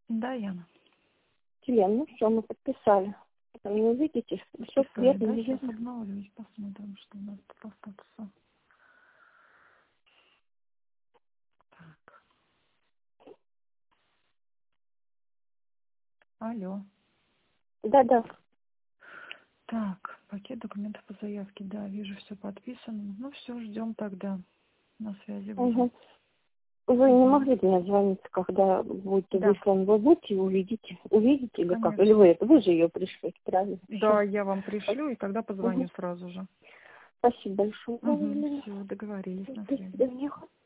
Да, Яна. Елена, ну все, мы подписали. Вы увидите, все Подписали, верно, да? Сейчас верно. обновлюсь, посмотрим, что у нас по статусу. Так. Алло. Да. Так, пакет документов по заявке, да, вижу, все подписано. Ну все, ждем тогда. На связи будем. Угу. Вы не Мгм. могли бы мне звонить, когда будете Да, выслан, вы будете увидите? Увидите или как? Или конечно. вы же ее пришли, правильно? Да, Все. я вам пришлю и тогда позвоню сразу же. Спасибо большое. Угу, все, договорились, на До связи. свидания.